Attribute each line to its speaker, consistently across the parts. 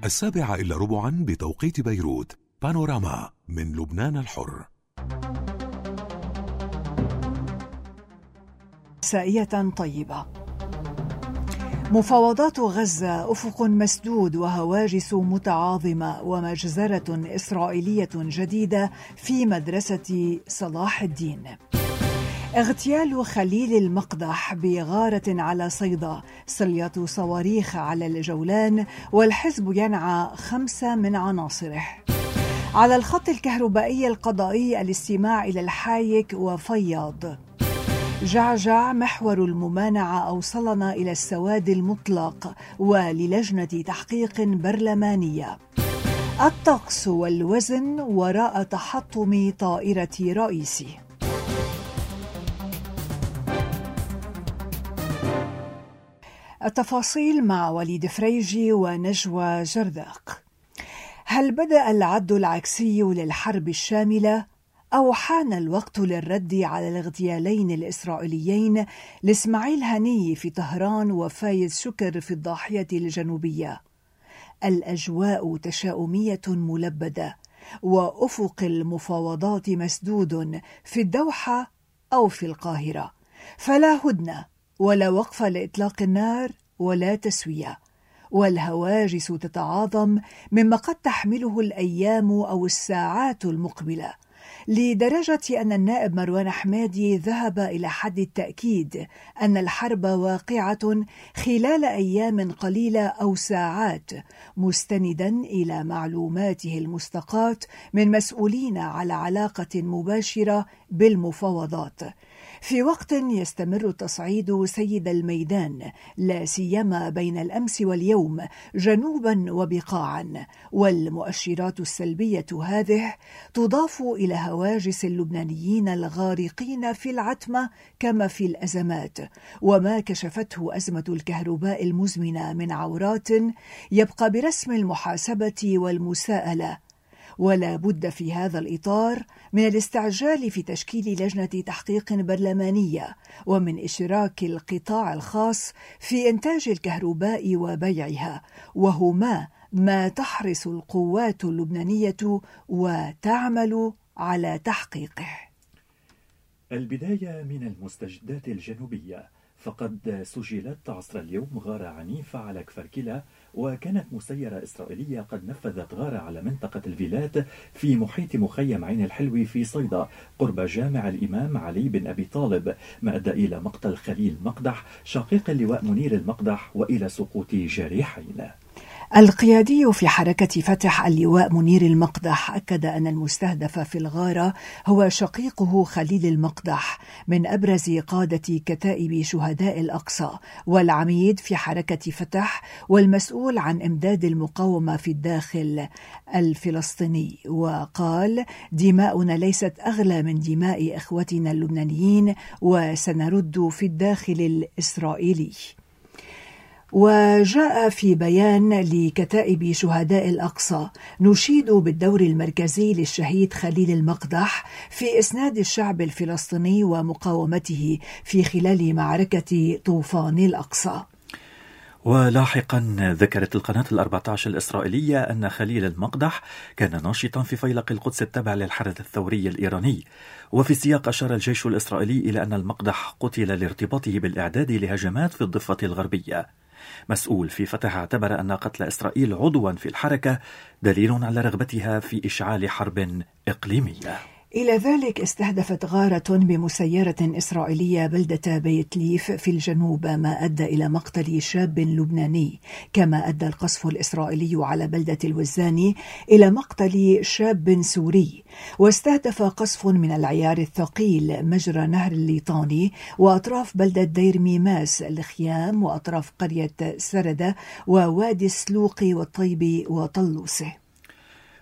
Speaker 1: 7:15 بتوقيت بيروت. بانوراما من لبنان الحر.
Speaker 2: مسائية طيبة. مفاوضات غزة أفق مسدود وهواجس متعاظمة ومجزرة إسرائيلية جديدة في مدرسة صلاح الدين. اغتيال خليل المقدح بغارة على صيدا، صلية صواريخ على الجولان، والحزب ينعى 5 من عناصره. على الخط الكهربائي القضائي الاستماع إلى الحايك وفياض. جعجع محور الممانعة أوصلنا إلى السواد المطلق وللجنة تحقيق برلمانية. الطقس والوزن وراء تحطم طائرة رئيسي. التفاصيل مع وليد فريجي ونجوى جرداق. هل بدأ العد العكسي للحرب الشاملة أو حان الوقت للرد على الاغتيالين الإسرائيليين لإسماعيل هنية في طهران وفايز شكر في الضاحية الجنوبية؟ الأجواء تشاؤمية ملبدة وأفق المفاوضات مسدود في الدوحة أو في القاهرة، فلا هدنة ولا وقف لإطلاق النار ولا تسوية، والهواجس تتعاظم مما قد تحمله الأيام أو الساعات المقبلة، لدرجة أن النائب مروان حمادي ذهب إلى حد التأكيد أن الحرب واقعة خلال أيام قليلة أو ساعات، مستندا إلى معلوماته المستقاة من مسؤولين على علاقة مباشرة بالمفاوضات، في وقت يستمر تصعيد سيد الميدان لا سيما بين الأمس واليوم جنوبا وبقاعا، والمؤشرات السلبية هذه تضاف إلى هواجس اللبنانيين الغارقين في العتمة كما في الأزمات، وما كشفته أزمة الكهرباء المزمنة من عورات يبقى برسم المحاسبة والمساءلة. ولا بد في هذا الإطار من الاستعجال في تشكيل لجنة تحقيق برلمانية ومن إشراك القطاع الخاص في إنتاج الكهرباء وبيعها، وهما ما تحرص القوات اللبنانية وتعمل على تحقيقه.
Speaker 3: البداية من المستجدات الجنوبية، فقد سجلت عصر اليوم غارة عنيفة على كفر كلا، وكانت مسيرة إسرائيلية قد نفذت غارة على منطقة الفيلات في محيط مخيم عين الحلو في صيدا قرب جامع الإمام علي بن أبي طالب، ما أدى إلى مقتل خليل مقدح شقيق اللواء منير المقدح وإلى سقوط جريحين.
Speaker 2: القيادي في حركة فتح اللواء منير المقدح أكد أن المستهدف في الغارة هو شقيقه خليل المقدح من أبرز قادة كتائب شهداء الأقصى والعميد في حركة فتح والمسؤول عن إمداد المقاومة في الداخل الفلسطيني، وقال: دماؤنا ليست أغلى من دماء إخوتنا اللبنانيين وسنرد في الداخل الإسرائيلي. وجاء في بيان لكتائب شهداء الأقصى: نشيد بالدور المركزي للشهيد خليل المقدح في إسناد الشعب الفلسطيني ومقاومته في خلال معركة طوفان الأقصى.
Speaker 3: ولاحقا ذكرت القناة 14 الإسرائيلية أن خليل المقدح كان ناشطا في فيلق القدس التابع للحرس الثوري الإيراني، وفي السياق أشار الجيش الإسرائيلي إلى أن المقدح قتل لارتباطه بالإعداد لهجمات في الضفة الغربية. مسؤول في فتح اعتبر أن قتل إسرائيل عضوا في الحركة دليل على رغبتها في إشعال حرب إقليمية.
Speaker 2: إلى ذلك استهدفت غارة بمسيرة إسرائيلية بلدة بيت ليف في الجنوب، ما أدى إلى مقتل شاب لبناني، كما أدى القصف الإسرائيلي على بلدة الوزاني إلى مقتل شاب سوري. واستهدف قصف من العيار الثقيل مجرى نهر الليطاني وأطراف بلدة دير ميماس الخيام وأطراف قرية سردة ووادي السلوق والطيب وطلوسه.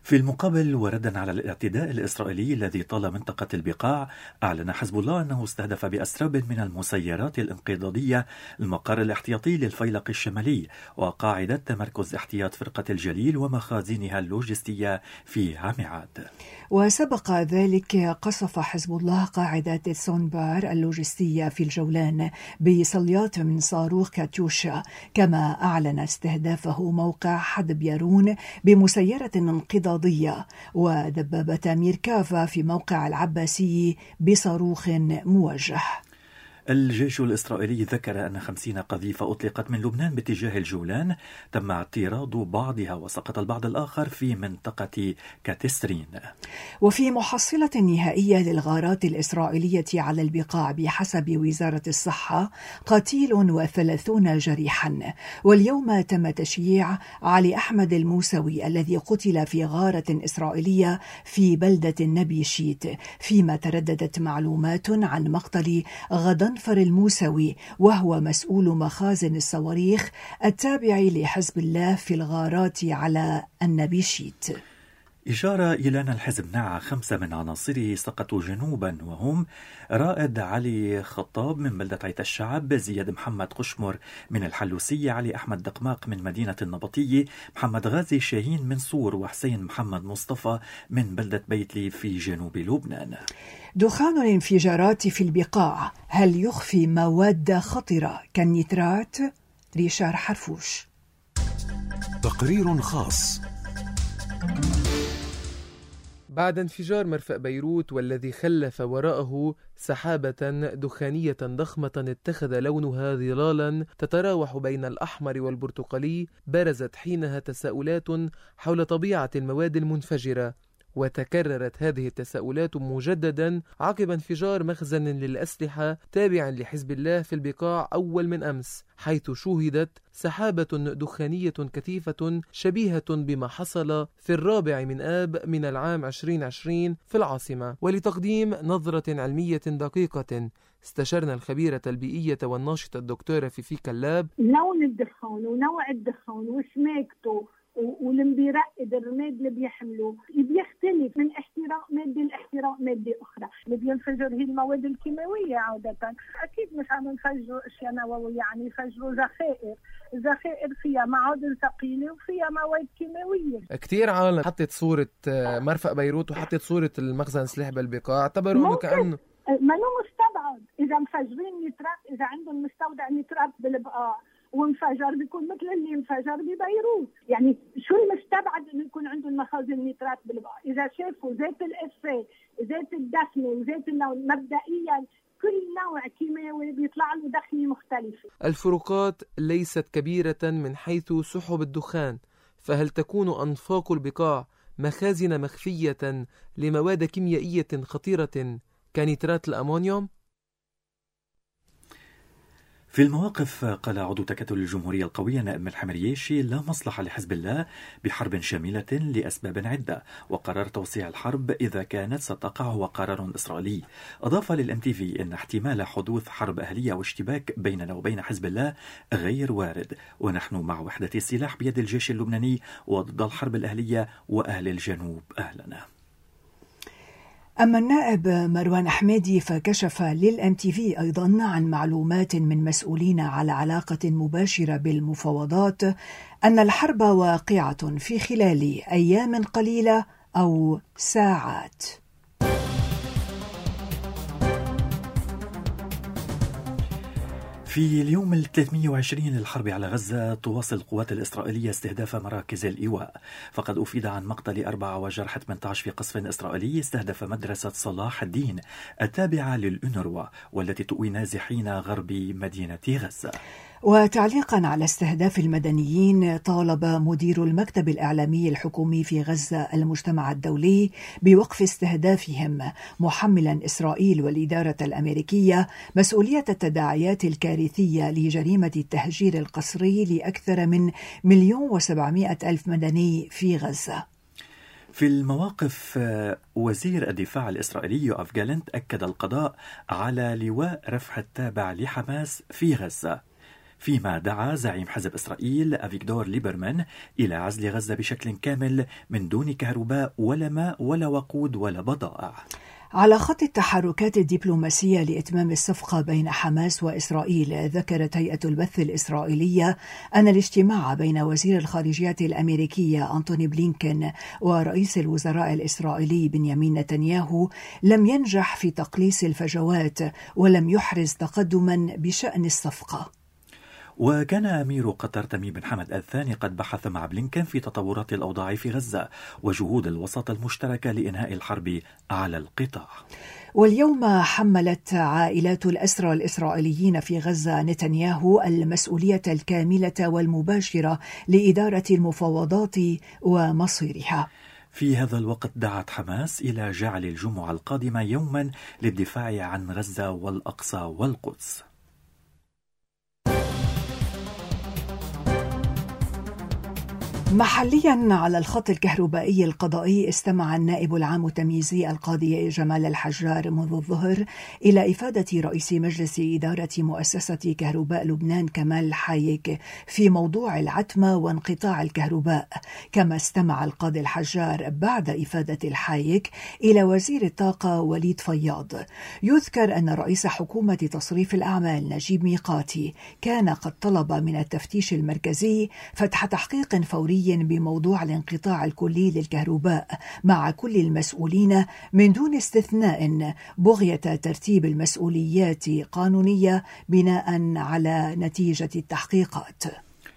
Speaker 3: في المقابل وردا على الاعتداء الإسرائيلي الذي طال منطقة البقاع، أعلن حزب الله أنه استهدف بأسراب من المسيرات الانقضاضية المقر الاحتياطي للفيلق الشمالي وقاعدة تمركز احتياط فرقة الجليل ومخازنها اللوجستية في عمعاد.
Speaker 2: وسبق ذلك قصف حزب الله قاعدة سونبار اللوجستية في الجولان بصليات من صاروخ كاتيوشا، كما أعلن استهدافه موقع حدب يارون بمسيرة انقضاضية، ودبابة ميركافا في موقع العباسي بصاروخ موجه.
Speaker 3: الجيش الإسرائيلي ذكر أن 50 قذيفة أطلقت من لبنان باتجاه الجولان، تم اعتراض بعضها وسقط البعض الآخر في منطقة كاتسرين.
Speaker 2: وفي محصلة نهائية للغارات الإسرائيلية على البقاع بحسب وزارة الصحة 30 جريحا. واليوم تم تشييع علي أحمد الموسوي الذي قتل في غارة إسرائيلية في بلدة نبي شيت، فيما ترددت معلومات عن مقتل غضنفر الموسوي وهو مسؤول مخازن الصواريخ التابع لحزب الله في الغارات على النبيشيت.
Speaker 3: إشارة إلى أن الحزب نعى 5 من عناصره سقطوا جنوبا، وهم رائد علي خطاب من بلدة عيت الشعب، زياد محمد قشمر من الحلوسية، علي أحمد دقماق من مدينة النبطية، محمد غازي شاهين من صور، وحسين محمد مصطفى من بلدة بيتلي في جنوب لبنان.
Speaker 2: دخان الانفجارات في البقاع هل يخفي مواد خطرة كالنيترات؟ ريشار حرفوش.
Speaker 1: تقرير خاص.
Speaker 4: بعد انفجار مرفأ بيروت والذي خلف وراءه سحابة دخانية ضخمة اتخذ لونها ظلالا تتراوح بين الأحمر والبرتقالي، برزت حينها تساؤلات حول طبيعة المواد المنفجرة، وتكررت هذه التساؤلات مجددا عقب انفجار مخزن للأسلحة تابع لحزب الله في البقاع أول من أمس، حيث شوهدت سحابة دخانية كثيفة شبيهة بما حصل في 4 من آب من العام 2020 في العاصمة. ولتقديم نظرة علمية دقيقة استشرنا الخبيرة البيئية والناشطة الدكتورة فيفي كلاب.
Speaker 5: لون الدخان ونوع الدخان وسماكته والمبيرقد الرماد اللي بيحملوا بيختلف من احتراق مادة لاحتراق مادة أخرى. اللي بينفجر هي المواد الكيماوية عادة، أكيد مش عم نفجروا أشياء نووية، يعني يفجروا ذخائر فيها معادن ثقيلة وفيها مواد كيماوية.
Speaker 4: كتير عالم حطت صورة مرفأ بيروت وحطت صورة المخزن سلاح بالبقاع، اعتبروا انه كأنه
Speaker 5: منو مستبعد إذا مفجرين نيترات، إذا عندهم مستودع نيترات بالبقاع وانفجر بيكون مثل اللي انفجر ببيروت. يعني شو المستبعد انه يكون عندهم مخازن نيترات بالبقاع؟ اذا شافوا زيت الافيه، زيت الدخنه وزيت النووي، مبدئيا كل نوع كيماوي بيطلع له دخنه مختلفه.
Speaker 4: الفروقات ليست كبيره من حيث سحب الدخان، فهل تكون انفاق البقاع مخازن مخفيه لمواد كيميائيه خطيره كنيترات الامونيوم؟
Speaker 3: في المواقف قال عضو تكتل الجمهورية القوية نائب ملحم رياشي لا مصلحة لحزب الله بحرب شاملة لأسباب عدة، وقرار توسيع الحرب إذا كانت ستقع هو قرار إسرائيلي. أضاف للMTV أن احتمال حدوث حرب أهلية واشتباك بيننا وبين حزب الله غير وارد، ونحن مع وحدة السلاح بيد الجيش اللبناني وضد الحرب الأهلية وأهل الجنوب أهلنا.
Speaker 2: أما النائب مروان حمادي فكشف للMTV أيضا عن معلومات من مسؤولين على علاقة مباشرة بالمفاوضات أن الحرب واقعة في خلال أيام قليلة أو ساعات.
Speaker 3: في اليوم 320 للحرب على غزة تواصل القوات الإسرائيلية استهداف مراكز الإيواء، فقد أفيد عن مقتل 4 وجرح 18 في قصف إسرائيلي استهدف مدرسة صلاح الدين التابعة للأونروا والتي تؤوي نازحين غرب مدينة غزة.
Speaker 2: وتعليقا على استهداف المدنيين، طالب مدير المكتب الإعلامي الحكومي في غزة المجتمع الدولي بوقف استهدافهم، محملا إسرائيل والإدارة الأمريكية مسؤولية التداعيات الكارثية لجريمة التهجير القسري لأكثر من 1,700,000 مدني في غزة.
Speaker 3: في المواقف، وزير الدفاع الإسرائيلي يوآف جالنت أكد القضاء على لواء رفح التابع لحماس في غزة. فيما دعا زعيم حزب إسرائيل أفيغدور ليبرمان إلى عزل غزة بشكل كامل من دون كهرباء ولا ماء ولا وقود ولا بضائع.
Speaker 2: على خط التحركات الدبلوماسية لإتمام الصفقة بين حماس وإسرائيل، ذكرت هيئة البث الإسرائيلية أن الاجتماع بين وزير الخارجية الأمريكية أنتوني بلينكن ورئيس الوزراء الإسرائيلي بنيامين نتنياهو لم ينجح في تقليص الفجوات ولم يحرز تقدما بشأن الصفقة.
Speaker 3: وكان أمير قطر تميم بن حمد الثاني قد بحث مع بلينكن في تطورات الأوضاع في غزة وجهود الوساطة المشتركة لإنهاء الحرب على القطاع.
Speaker 2: واليوم حملت عائلات الأسرى الإسرائيليين في غزة نتنياهو المسؤولية الكاملة والمباشرة لإدارة المفاوضات ومصيرها.
Speaker 3: في هذا الوقت دعت حماس إلى جعل الجمعة القادمة يوما للدفاع عن غزة والأقصى والقدس.
Speaker 2: محليا على الخط الكهربائي القضائي، استمع النائب العام التمييزي القاضي جمال الحجار منذ الظهر إلى إفادة رئيس مجلس إدارة مؤسسة كهرباء لبنان كمال الحايك في موضوع العتمة وانقطاع الكهرباء. كما استمع القاضي الحجار بعد إفادة الحايك إلى وزير الطاقة وليد فياض. يذكر أن رئيس حكومة تصريف الأعمال نجيب ميقاتي كان قد طلب من التفتيش المركزي فتح تحقيق فوري بموضوع الانقطاع الكلي للكهرباء مع كل المسؤولين من دون استثناء، بغية ترتيب المسؤوليات قانونية بناء على نتيجة التحقيقات.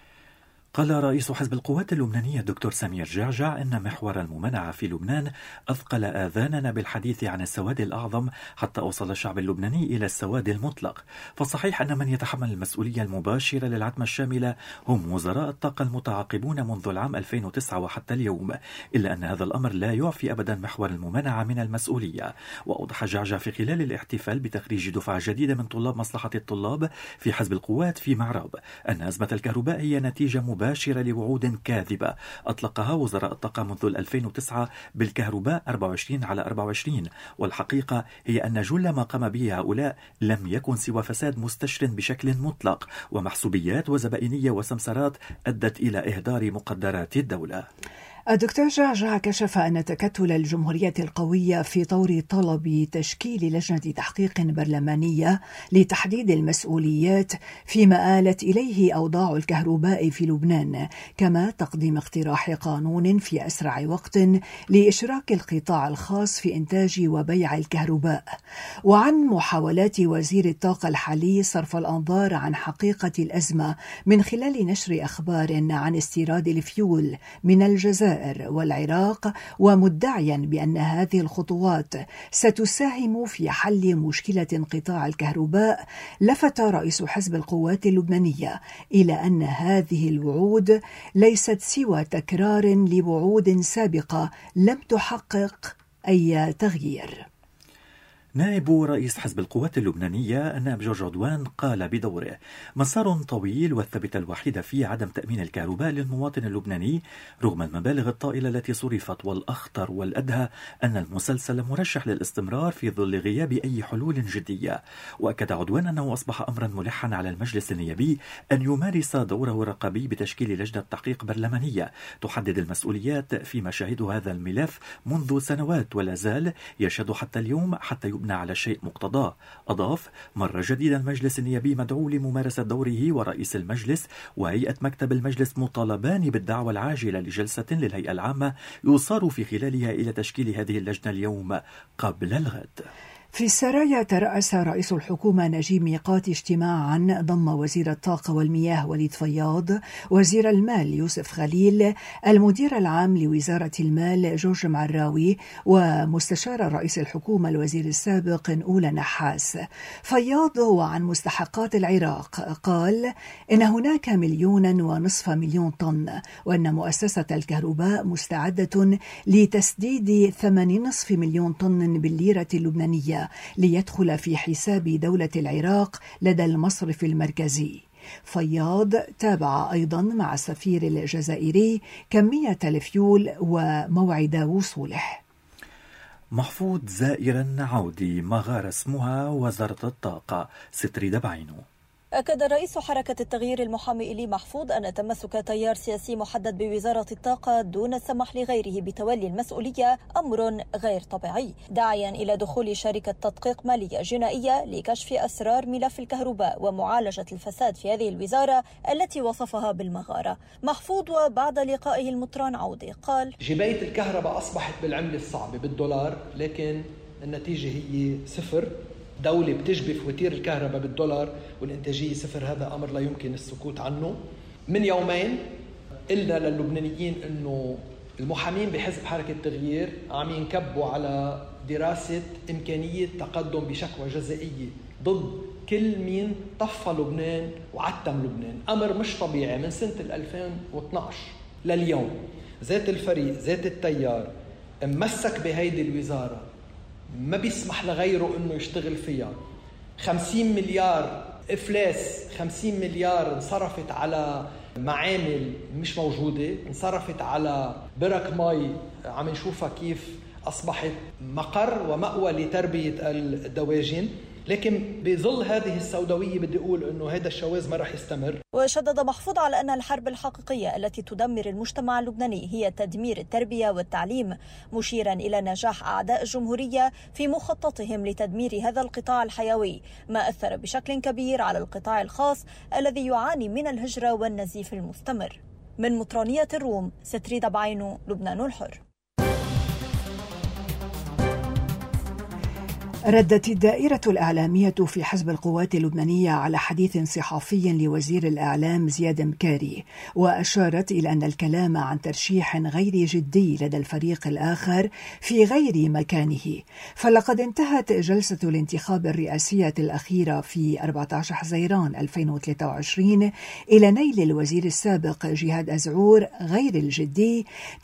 Speaker 3: قال رئيس حزب القوات اللبنانية الدكتور سمير جعجع إن محور الممانعة في لبنان أثقل آذاننا بالحديث عن السواد الأعظم حتى أوصل الشعب اللبناني إلى السواد المطلق. فالصحيح أن من يتحمل المسؤولية المباشرة للعتمة الشاملة هم وزراء الطاقة المتعاقبون منذ العام 2009 وحتى اليوم، إلا أن هذا الأمر لا يعفي أبدا محور الممانعة من المسؤولية. وأوضح جعجع في خلال الاحتفال بتخريج دفعة جديدة من طلاب مصلحة الطلاب في حزب القوات في معرب أن أزمة الكهرباء هي نتيجة مباشرة لوعود كاذبة أطلقها وزراء الطاقة منذ 2009 بالكهرباء 24/24، والحقيقة هي أن جل ما قام به هؤلاء لم يكن سوى فساد مستشر بشكل مطلق ومحسوبيات وزبائنية وسمسرات أدت إلى إهدار مقدرات الدولة.
Speaker 2: الدكتور جعجع كشف أن تكتل الجمهورية القوية في طور طلب تشكيل لجنة تحقيق برلمانية لتحديد المسؤوليات فيما آلت إليه أوضاع الكهرباء في لبنان، كما تقديم اقتراح قانون في أسرع وقت لإشراك القطاع الخاص في إنتاج وبيع الكهرباء. وعن محاولات وزير الطاقة الحالي صرف الأنظار عن حقيقة الأزمة من خلال نشر أخبار عن استيراد الفيول من الجزائر والعراق، ومدعيا بأن هذه الخطوات ستساهم في حل مشكلة انقطاع الكهرباء، لفت رئيس حزب القوات اللبنانية إلى أن هذه الوعود ليست سوى تكرار لوعود سابقة لم تحقق أي تغيير.
Speaker 3: نائب رئيس حزب القوات اللبنانية النائب جورج عدوان قال بدوره: مسار طويل والثبتة الوحيدة فيه عدم تأمين الكهرباء للمواطن اللبناني رغم المبالغ الطائلة التي صرفت، والأخطر والأدهى أن المسلسل مرشح للاستمرار في ظل غياب أي حلول جدية. وأكد عدوان أنه أصبح أمرا ملحا على المجلس النيابي أن يمارس دوره الرقابي بتشكيل لجنة تحقيق برلمانية تحدد المسؤوليات في مشاهد هذا الملف منذ سنوات ولا زال يشهد حتى اليوم حتى يبنى على شيء مقتضاه. أضاف: مرة جديدة المجلس النيابي مدعو لممارسة دوره، ورئيس المجلس وهيئة مكتب المجلس مطالبان بالدعوة العاجلة لجلسة للهيئة العامة يصار في خلالها إلى تشكيل هذه اللجنة اليوم قبل الغد.
Speaker 2: في السرايا، ترأس رئيس الحكومة نجيب ميقاتي اجتماعا ضم وزير الطاقة والمياه وليد فياض، وزير المال يوسف خليل، المدير العام لوزارة المال جورج معراوي، ومستشار رئيس الحكومة الوزير السابق أولى نحاس. فياض وعن مستحقات العراق قال إن هناك 1.5 مليون طن، وأن مؤسسة الكهرباء مستعدة لتسديد 8.5 مليون طن بالليرة اللبنانية ليدخل في حساب دولة العراق لدى المصرف المركزي. فياض تابع أيضا مع السفير الجزائري كمية الفيول وموعد وصوله.
Speaker 3: محفوظ زائرا عودي مغار اسمها وزارة الطاقة ستريد بعينه.
Speaker 6: أكد رئيس حركة التغيير المحامي إلي محفوظ أن تمسك تيار سياسي محدد بوزارة الطاقة دون السمح لغيره بتولي المسؤولية أمر غير طبيعي، داعيا إلى دخول شركة تدقيق مالية جنائية لكشف أسرار ملف الكهرباء ومعالجة الفساد في هذه الوزارة التي وصفها بالمغارة. محفوظ وبعد لقائه المطران عودي قال:
Speaker 7: جباية الكهرباء أصبحت بالعملة الصعبة بالدولار، لكن النتيجة هي صفر. دولة بتجبي فواتير الكهرباء بالدولار والإنتاجية صفر، هذا أمر لا يمكن السكوت عنه. من يومين قلنا للبنانيين أنه المحامين بحزب حركة التغيير عم ينكبوا على دراسة إمكانية تقدم بشكوى جزائية ضد كل مين طفى لبنان وعتم لبنان. أمر مش طبيعي. من سنة 2012 لليوم ذات الفريق ذات التيار ممسك بهيدي الوزارة، ما بيسمح لغيره انه يشتغل فيها. 50 مليار افلاس، 50 مليار انصرفت على معامل مش موجودة، انصرفت على برك مي عم نشوفها كيف أصبحت مقر ومأوى لتربية الدواجن. لكن بظل هذه السوداوية بدي أقول أنه هذا الشواذ ما رح يستمر.
Speaker 6: وشدد محفوظ على أن الحرب الحقيقية التي تدمر المجتمع اللبناني هي تدمير التربية والتعليم، مشيرا إلى نجاح أعداء الجمهورية في مخططهم لتدمير هذا القطاع الحيوي، ما أثر بشكل كبير على القطاع الخاص الذي يعاني من الهجرة والنزيف المستمر. من مطرانية الروم، ستريدة بعينو، لبنان الحر.
Speaker 2: ردت الدائرة الإعلامية في حزب القوات اللبنانية على حديث صحفي لوزير الإعلام زياد مكاري، وأشارت إلى أن الكلام عن ترشيح غير جدي لدى الفريق الآخر في غير مكانه. فلقد انتهت جلسة الانتخاب الرئاسية الأخيرة في 14 حزيران 2023 إلى نيل الوزير السابق جهاد أزعور غير الجدي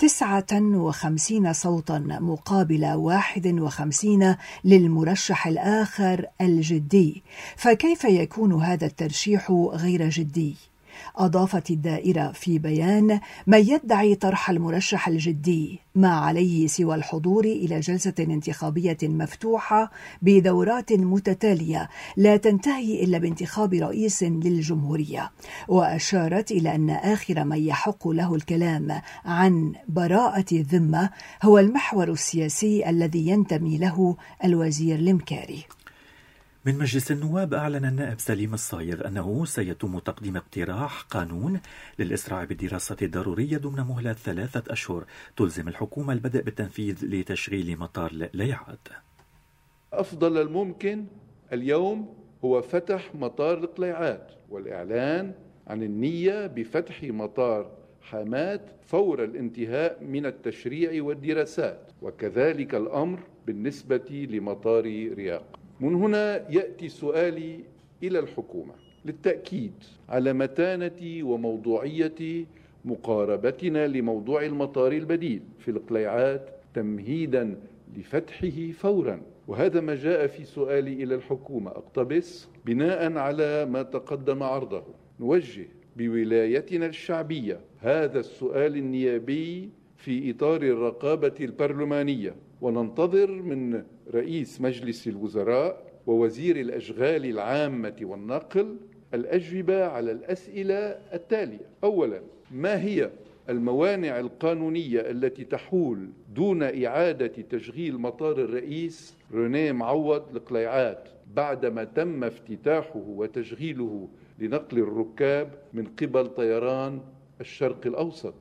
Speaker 2: 59 صوتا مقابل 51 للمرشح الآخر الجدي. فكيف يكون هذا الترشيح غير جدي؟ أضافت الدائرة في بيان: من يدعي طرح المرشح الجدي ما عليه سوى الحضور إلى جلسة انتخابية مفتوحة بدورات متتالية لا تنتهي إلا بانتخاب رئيس للجمهورية. وأشارت إلى أن آخر من يحق له الكلام عن براءة الذمة هو المحور السياسي الذي ينتمي له الوزير المكاري.
Speaker 3: من مجلس النواب أعلن النائب سليم الصايغ أنه سيتم تقديم اقتراح قانون للإسراع بالدراسة الضرورية ضمن مهلة 3 أشهر تلزم الحكومة البدء بالتنفيذ لتشغيل مطار القليعات.
Speaker 8: أفضل الممكن اليوم هو فتح مطار القليعات والإعلان عن النية بفتح مطار حماة فور الانتهاء من التشريع والدراسات، وكذلك الأمر بالنسبة لمطار رياق. من هنا يأتي سؤالي إلى الحكومة للتأكيد على متانة وموضوعية مقاربتنا لموضوع المطار البديل في القليعات تمهيدا لفتحه فورا. وهذا ما جاء في سؤالي إلى الحكومة. أقتبس: بناء على ما تقدم عرضه نوجه بولايتنا الشعبية هذا السؤال النيابي في إطار الرقابة البرلمانية، وننتظر من رئيس مجلس الوزراء ووزير الأشغال العامة والنقل الأجوبة على الأسئلة التالية: أولا، ما هي الموانع القانونية التي تحول دون إعادة تشغيل مطار الرئيس رونيه معوض القليعات بعدما تم افتتاحه وتشغيله لنقل الركاب من قبل طيران الشرق الأوسط؟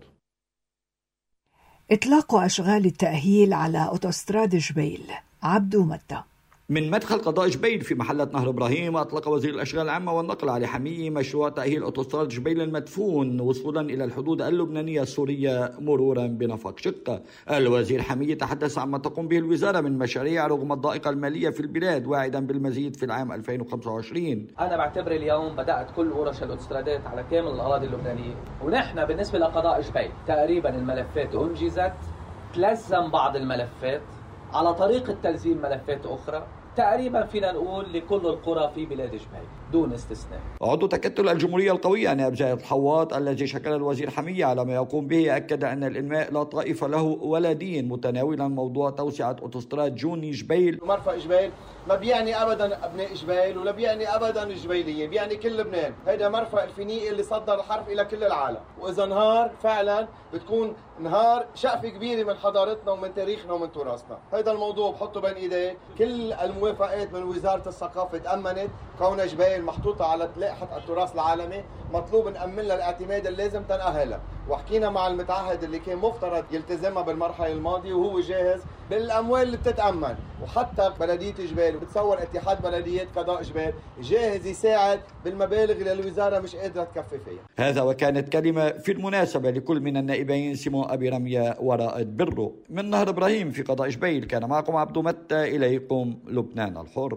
Speaker 2: إطلاق أشغال التأهيل على أوتوستراد جبيل. عبدو متى.
Speaker 9: من مدخل قضاء جبيل في محلة نهر إبراهيم، أطلق وزير الأشغال العامة والنقل علي حمية مشروع تأهيل أوتوستراد جبيل المدفون وصولا إلى الحدود اللبنانية السورية مرورا بنفق شقة. الوزير حمية تحدث عما تقوم به الوزارة من مشاريع رغم الضائقة المالية في البلاد، واعدا بالمزيد في العام 2025.
Speaker 10: أنا بعتبر اليوم بدأت كل ورش الأوتوسترادات على كامل الأراضي اللبنانية، ونحن بالنسبة لقضاء جبيل تقريبا الملفات أنجزت، تلزم بعض الملفات على طريقة تلزيم ملفات أخرى، تقريبا فينا نقول لكل القرى في بلاد جبيل دون استثناء.
Speaker 9: عضو تكتل الجمهورية القوية نائب زايد الحواط الذي شكل الوزير حمية على ما يقوم به أكد أن الإنماء لا طائفة له ولا دين، متناولا موضوع توسعة أوتوستراد جوني جبيل.
Speaker 11: مرفأ جبيل ما بيعني أبدا أبناء جبيل ولا بيعني أبدا الجبيليين، بيعني كل لبنان. هيدا مرفأ الفينيقي اللي صدر الحرف إلى كل العالم، وإذا نهار فعلا بتكون نهار شقفة كبيرة من حضارتنا ومن تاريخنا ومن تراثنا. هيدا الموضوع بحطه بين إيديه. كل الموافقات من وزارة الثقافة تأمنت كون جبيل محطوطة على لائحة التراث العالمي، مطلوب نأمن لها الاعتماد اللازم تنأهلها. وحكينا مع المتعهد اللي كان مفترض يلتزمها بالمرحلة الماضية وهو جاهز بالأموال اللي بتتأمن، وحتى بلدية جبيل وبتصور اتحاد بلديات قضاء جبيل جاهز يساعد بالمبالغ اللي الوزارة مش قادرة تكفي فيها.
Speaker 9: هذا وكانت كلمة في المناسبة لكل من النائبين سيمون أبي رمية ورائد برو. من نهر إبراهيم في قضاء جبيل كان معكم عبدو متى، إليكم لبنان الحر.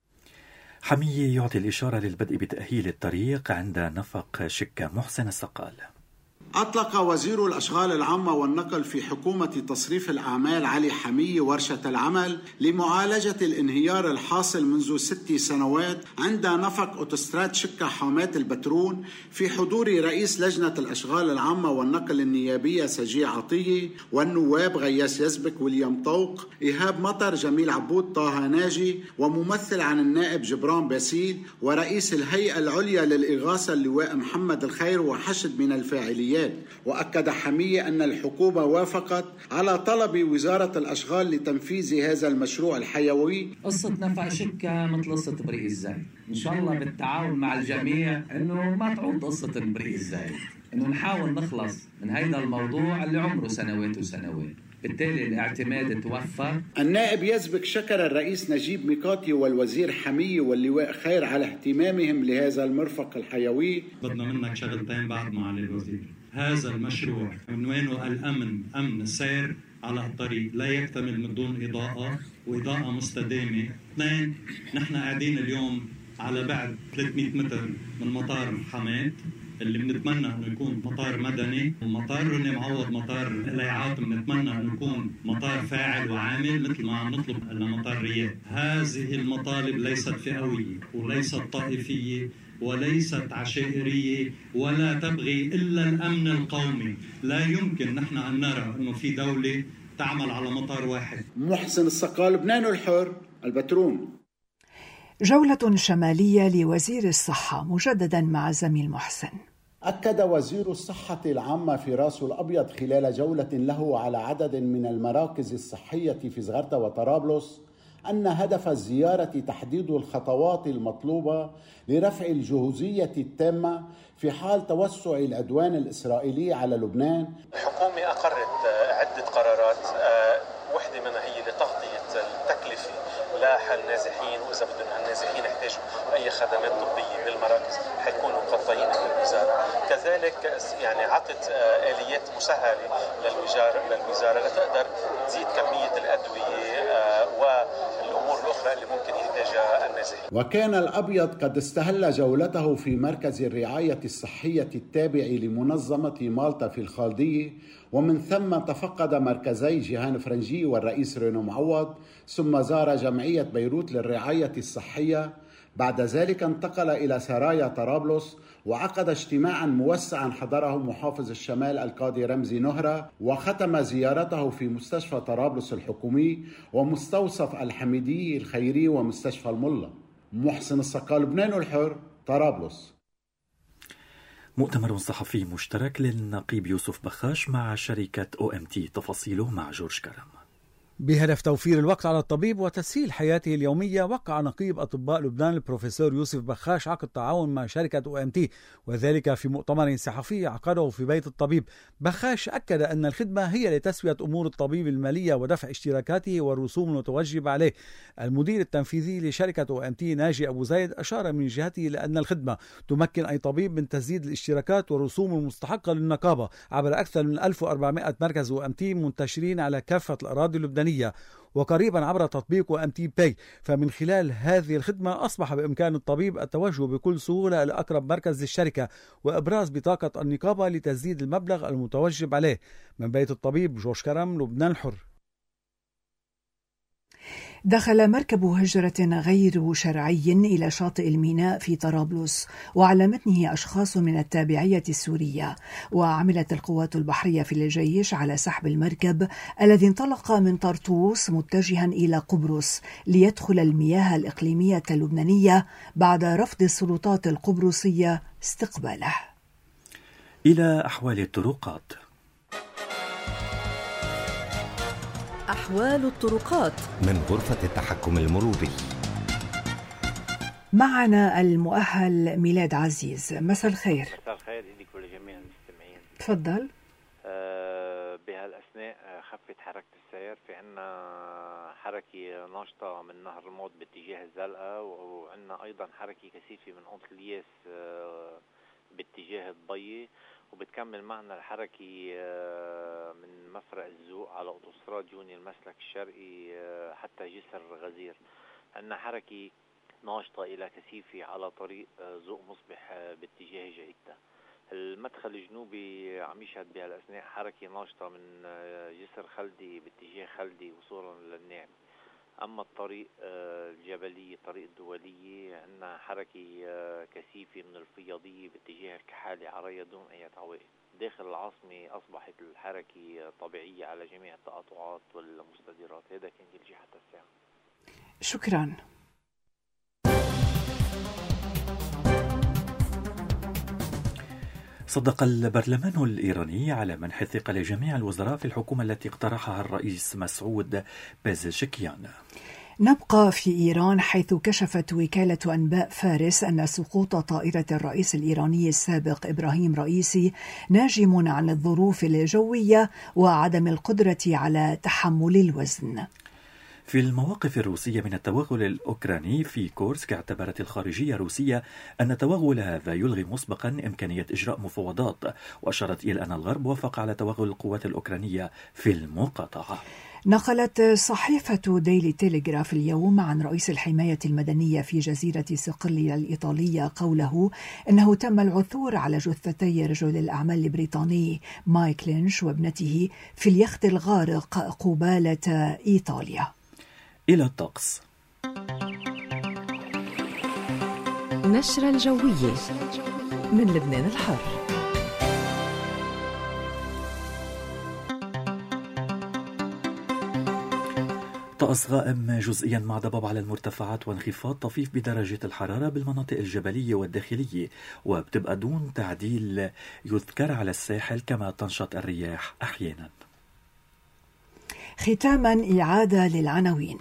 Speaker 3: حمية يعطي الإشارة للبدء بتأهيل الطريق عند نفق شكة. محسن السقال.
Speaker 12: أطلق وزير الأشغال العامة والنقل في حكومة تصريف الأعمال علي حمية ورشة العمل لمعالجة الانهيار الحاصل منذ 6 سنوات عند نفق أوتوستراد شكة حامات البترون في حضور رئيس لجنة الأشغال العامة والنقل النيابية سجي عطية والنواب غياس يزبك ويليام طوق إيهاب مطر جميل عبود طه ناجي وممثل عن النائب جبران باسيل ورئيس الهيئة العليا للإغاثة اللواء محمد الخير وحشد من الفاعليات. وأكد حمية أن الحكومة وافقت على طلب وزارة الأشغال لتنفيذ هذا المشروع الحيوي.
Speaker 13: قصة نفق شكة مثل قصة بريق الزايد، إن شاء الله بالتعاون مع الجميع إنه ما تعود قصة بريق الزايد، إنه نحاول نخلص من هيدا الموضوع اللي عمره سنوات وسنوات، بالتالي الاعتماد توفر.
Speaker 12: النائب يزبك شكر الرئيس نجيب ميقاتي والوزير حمية واللواء خير على اهتمامهم لهذا المرفق الحيوي.
Speaker 14: بدنا منك شغلتين بعد معالي الوزير. هذا المشروع عنوانه الأمن، أمن السير على الطريق لا يكتمل من دون إضاءة وإضاءة مستدامة. 2 نحن قاعدين اليوم على بعد 300 متر من مطار حماد اللي بنتمنى انه يكون مطار مدني، ومطار رني معوض مطار ليعات بنتمنى انه يكون مطار فاعل وعامل مثل ما عم نطلب لمطار رياض. هذه المطالب ليست فئوية وليست طائفية وليست عشائرية ولا تبغي إلا الأمن القومي. لا يمكن نحن أن نرى أنه في دولة تعمل على مطار واحد.
Speaker 12: محسن السقال، لبنان الحر، البترون.
Speaker 2: جولة شمالية لوزير الصحة مجددا مع زميل محسن.
Speaker 12: أكد وزير الصحة العامة فراس الأبيض خلال جولة له على عدد من المراكز الصحية في زغرتا وطرابلس أن هدف الزيارة تحديد الخطوات المطلوبة لرفع الجهوزية التامة في حال توسع العدوان الإسرائيلي على لبنان.
Speaker 15: الحكومة أقرت عدة قرارات، واحدة منها هي لتغطية التكلفة للنازحين، وإذا بدهم النازحين يحتاجوا أي خدمات طبية بالمراكز حيكونوا مغطيين من الوزارة. كذلك يعني عطت آليات مسهلة للوزارة لتقدر تزيد كمية الأدوية والأمور الأخرى اللي ممكن يحتاجها النازحين.
Speaker 12: وكان الأبيض قد استهل جولته في مركز الرعاية الصحية التابع لمنظمة مالطا في الخالدية، ومن ثم تفقد مركزي جيهان فرنجي والرئيس رينو معوض، ثم زار جمعية بيروت للرعاية الصحية. بعد ذلك انتقل إلى سرايا طرابلس وعقد اجتماعا موسعا حضره محافظ الشمال القاضي رمزي نهرة، وختم زيارته في مستشفى طرابلس الحكومي ومستوصف الحميدي الخيري ومستشفى الملا. محسن السقال، لبنان الحر، طرابلس.
Speaker 3: مؤتمر صحفي مشترك للنقيب يوسف بخاش مع شركة OMT، تفاصيله مع جورج كرم.
Speaker 16: بهدف توفير الوقت على الطبيب وتسهيل حياته اليومية، وقع نقيب أطباء لبنان البروفيسور يوسف بخاش عقد تعاون مع شركة OMT، وذلك في مؤتمر صحفي عقده في بيت الطبيب. بخاش أكد أن الخدمة هي لتسوية أمور الطبيب المالية ودفع اشتراكاته والرسوم المتوجب عليه. المدير التنفيذي لشركة OMT ناجي أبو زايد أشار من جهته لأن الخدمة تمكن أي طبيب من تسديد الاشتراكات والرسوم المستحقة للنقابة عبر أكثر من 1400 مركز OMT منتشرين على كافة الأراضي اللبنانية، وقريبا عبر تطبيق OMT Pay. فمن خلال هذه الخدمة أصبح بإمكان الطبيب التوجه بكل سهولة لأقرب مركز للشركة وإبراز بطاقة النقابة لتسديد المبلغ المتوجب عليه. من بيت الطبيب، جورج كرم، لبنان الحر.
Speaker 2: دخل مركب هجرة غير شرعي إلى شاطئ الميناء في طرابلس وعلى متنه أشخاص من التابعية السورية، وعملت القوات البحرية في الجيش على سحب المركب الذي انطلق من طرطوس متجها إلى قبرص ليدخل المياه الإقليمية اللبنانية بعد رفض السلطات القبرصية استقباله.
Speaker 3: إلى أحوال الطرقات.
Speaker 17: أحوال الطرقات من غرفة التحكم المروري. معنا المؤهل ميلاد عزيز. مساء الخير.
Speaker 18: مساء الخير لك ولجميع المستمعين.
Speaker 2: تفضل.
Speaker 18: بهالأثناء خفت حركة السير، في عنا حركة ناشطة من نهر الموت باتجاه الزلقة، وعنا أيضا حركة كثيفة من قنط الياس باتجاه الضي، وبتكمل معنا الحركة من مفرق الزوق على أوتوستراد يوني المسلك الشرقي حتى جسر غزير. عندنا حركة ناشطة إلى كثيفة على طريق زوق مصبح باتجاه جدة. المدخل الجنوبي عم يشهد بهالأثناء حركة ناشطة من جسر خلدي باتجاه خلدي وصولا للنعم. أما الطريق الجبلية طريق الدولية عندنا حركة كثيفة من الفياضية باتجاه الكحالي عريا دون أي عوائق. داخل العاصمة أصبحت الحركة طبيعية على جميع التقاطعات والمستديرات. هذا كان كل شيء حتى الساعة.
Speaker 2: شكرا.
Speaker 3: صدق البرلمان الإيراني على منح الثقة لجميع الوزراء في الحكومة التي اقترحها الرئيس مسعود بازشكيان.
Speaker 2: نبقى في إيران، حيث كشفت وكالة أنباء فارس أن سقوط طائرة الرئيس الإيراني السابق إبراهيم رئيسي ناجم عن الظروف الجوية وعدم القدرة على تحمل الوزن.
Speaker 3: في المواقف الروسية من التوغل الأوكراني في كورسك، اعتبرت الخارجية الروسية أن التوغل هذا يلغي مسبقا إمكانية إجراء مفاوضات، وأشارت إلى أن الغرب وافق على توغل القوات الأوكرانية في المقاطعة.
Speaker 2: نقلت صحيفة ديلي تيليغراف اليوم عن رئيس الحماية المدنية في جزيرة صقلية الإيطالية قوله إنه تم العثور على جثتي رجل الأعمال البريطاني مايك لينش وابنته في اليخت الغارق قبالة إيطاليا.
Speaker 3: إلى الطقس.
Speaker 17: نشرة الجوية من لبنان الحر.
Speaker 3: طقس غائم جزئيا مع ضباب على المرتفعات وانخفاض طفيف بدرجة الحرارة بالمناطق الجبلية والداخلية، وبتبقى دون تعديل يذكر على الساحل، كما تنشط الرياح أحيانا.
Speaker 2: ختاما إعادة للعناوين.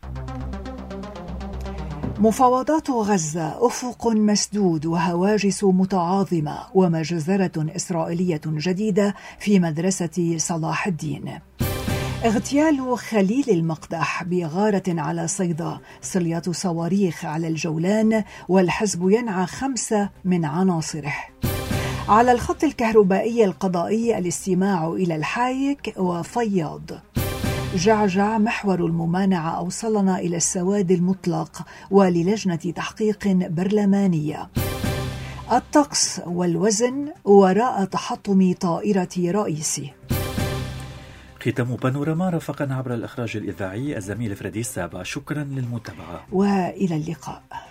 Speaker 2: مفاوضات غزة أفق مسدود وهواجس متعاظمة ومجزرة إسرائيلية جديدة في مدرسة صلاح الدين. اغتيال خليل المقدح بغارة على صيدا، صليات صواريخ على الجولان والحزب ينعى 5 من عناصره. على الخط الكهربائي القضائي الاستماع إلى الحايك وفياض. جعجع محور الممانعة أوصلنا إلى السواد المطلق وللجنة تحقيق برلمانية. الطقس والوزن وراء تحطم طائرة رئيسي.
Speaker 3: ختام بانوراما، رافقنا عبر الإخراج الإذاعي الزميل فريدي سابا. شكرا للمتابعة
Speaker 2: وإلى اللقاء.